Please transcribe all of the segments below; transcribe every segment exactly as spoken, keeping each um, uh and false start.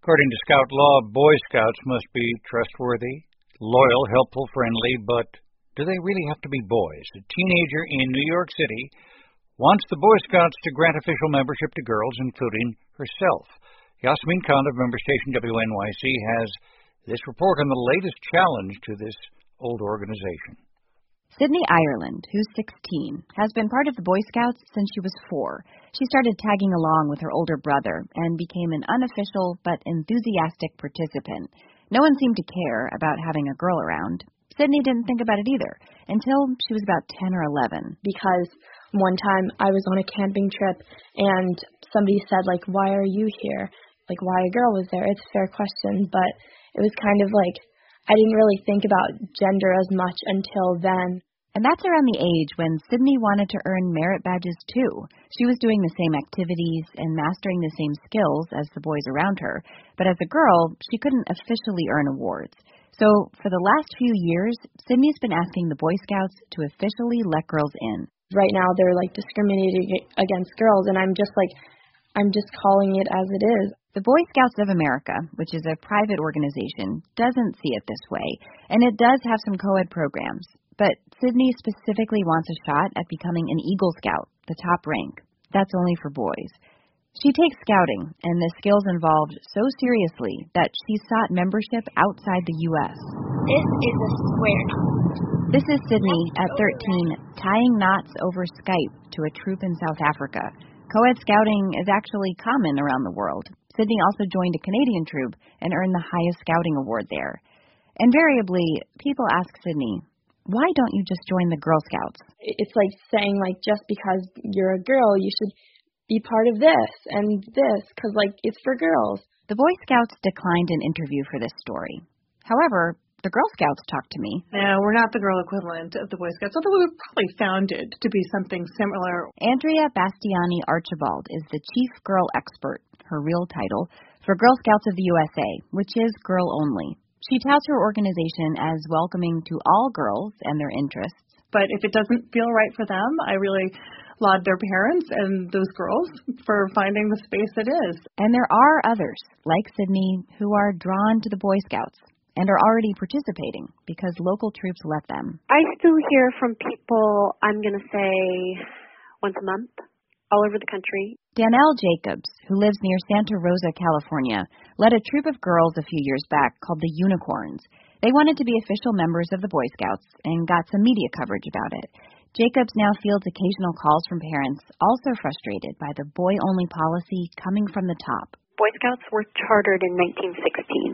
According to Scout law, Boy Scouts must be trustworthy, loyal, helpful, friendly, but do they really have to be boys? A teenager in New York City wants the Boy Scouts to grant official membership to girls, including herself. Yasmin Khan of member station W N Y C has this report on the latest challenge to this old organization. Sydney Ireland, who's sixteen, has been part of the Boy Scouts since she was four. She started tagging along with her older brother and became an unofficial but enthusiastic participant. No one seemed to care about having a girl around. Sydney didn't think about it either until she was about ten or eleven. Because one time I was on a camping trip and somebody said, like, why are you here? Like, why a girl was there? It's a fair question, but it was kind of like I didn't really think about gender as much until then. And that's around the age when Sydney wanted to earn merit badges too. She was doing the same activities and mastering the same skills as the boys around her, but as a girl, she couldn't officially earn awards. So for the last few years, Sydney's been asking the Boy Scouts to officially let girls in. Right now they're like discriminating against girls, and I'm just like, I'm just calling it as it is. The Boy Scouts of America, which is a private organization, doesn't see it this way, and it does have some co-ed programs. But Sydney specifically wants a shot at becoming an Eagle Scout, the top rank. That's only for boys. She takes scouting and the skills involved so seriously that she sought membership outside the U S This is a square knot. This is Sydney at thirteen, tying knots over Skype to a troop in South Africa. Co-ed scouting is actually common around the world. Sydney also joined a Canadian troop and earned the highest scouting award there. Invariably, people ask Sydney, why don't you just join the Girl Scouts? It's like saying, like, just because you're a girl, you should be part of this and this, because, like, it's for girls. The Boy Scouts declined an interview for this story. However, the Girl Scouts talked to me. No, we're not the girl equivalent of the Boy Scouts, although we were probably founded to be something similar. Andrea Bastiani Archibald is the Chief Girl Expert, her real title, for Girl Scouts of the U S A, which is girl only. She touts her organization as welcoming to all girls and their interests. But if it doesn't feel right for them, I really laud their parents and those girls for finding the space it is. And there are others, like Sydney, who are drawn to the Boy Scouts and are already participating because local troops let them. I still hear from people, I'm going to say, once a month, all over the country. Danelle Jacobs, who lives near Santa Rosa, California, led a troop of girls a few years back called the Unicorns. They wanted to be official members of the Boy Scouts and got some media coverage about it. Jacobs now fields occasional calls from parents, also frustrated by the boy-only policy coming from the top. Boy Scouts were chartered in nineteen sixteen.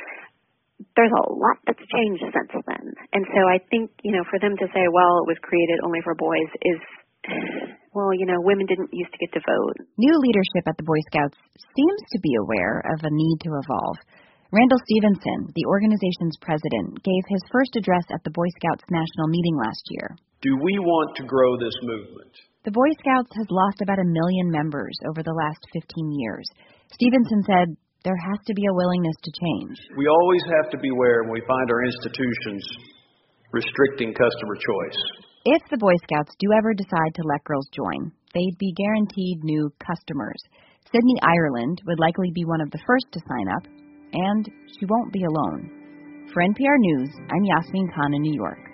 There's a lot that's changed since then. And so I think, you know, for them to say, well, it was created only for boys is... Well, you know, women didn't used to get to vote. New leadership at the Boy Scouts seems to be aware of a need to evolve. Randall Stevenson, the organization's president, gave his first address at the Boy Scouts national meeting last year. Do we want to grow this movement? The Boy Scouts has lost about a million members over the last fifteen years. Stevenson said there has to be a willingness to change. We always have to beware when we find our institutions restricting customer choice. If the Boy Scouts do ever decide to let girls join, they'd be guaranteed new customers. Sydney Ireland would likely be one of the first to sign up, and she won't be alone. For N P R News, I'm Yasmin Khan in New York.